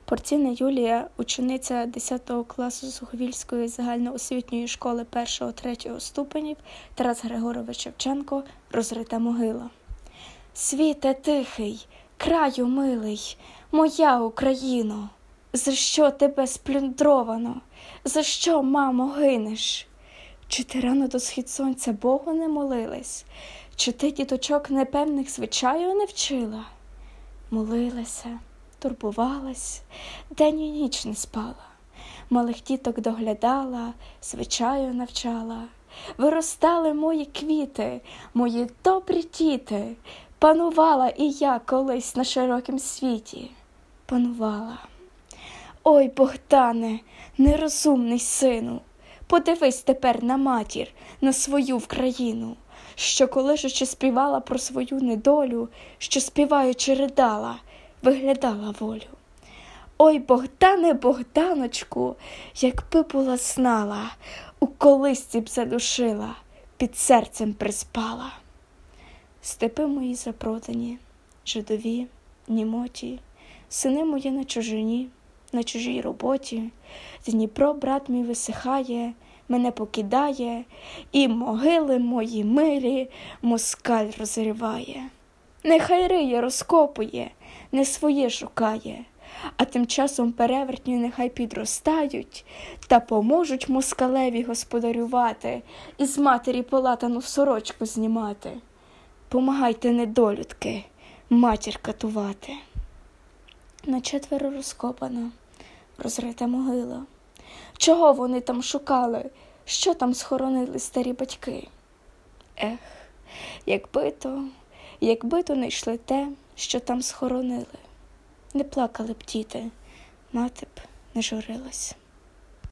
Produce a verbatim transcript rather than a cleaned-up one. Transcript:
Порційна Юлія, учениця десятого класу Суховільської загальноосвітньої школи першого-третього ступенів, Тарас Григорович Шевченко, розрита могила. Світе тихий, краю милий, моя Україно, за що тебе сплюндровано, за що, мамо, гинеш? Чи ти рано до схід сонця Богу не молилась? Чи ти діточок непевних звичаю не вчила? Молилася, турбувалась, день і ніч не спала, малих діток доглядала, звичаю навчала. Виростали мої квіти, мої добрі діти, панувала і я колись на широкім світі, панувала. Ой, Богдане, нерозумний сину, подивись тепер на матір, на свою Вкраїну, що колишучи співала про свою недолю, що співаючи ридала, виглядала волю. Ой, Богдане, Богданочку, якби була знала, у колисці б задушила, під серцем приспала. Степи мої запродані, жидові, німоті, сини мої на чужині, на чужій роботі, Дніпро, брат мій, висихає, мене покидає, і могили мої милі москаль розриває. Нехай риє, розкопує, не своє шукає, а тим часом перевертні нехай підростають та поможуть москалеві господарювати і з матері полатану сорочку знімати. Помагайте, недолюдки, матір катувати. На четверо розкопана, розрита могила. Чого вони там шукали? Що там схоронили старі батьки? Ех, якби то, якби то не йшли те, що там схоронили. Не плакали б діти, мати б не журилась.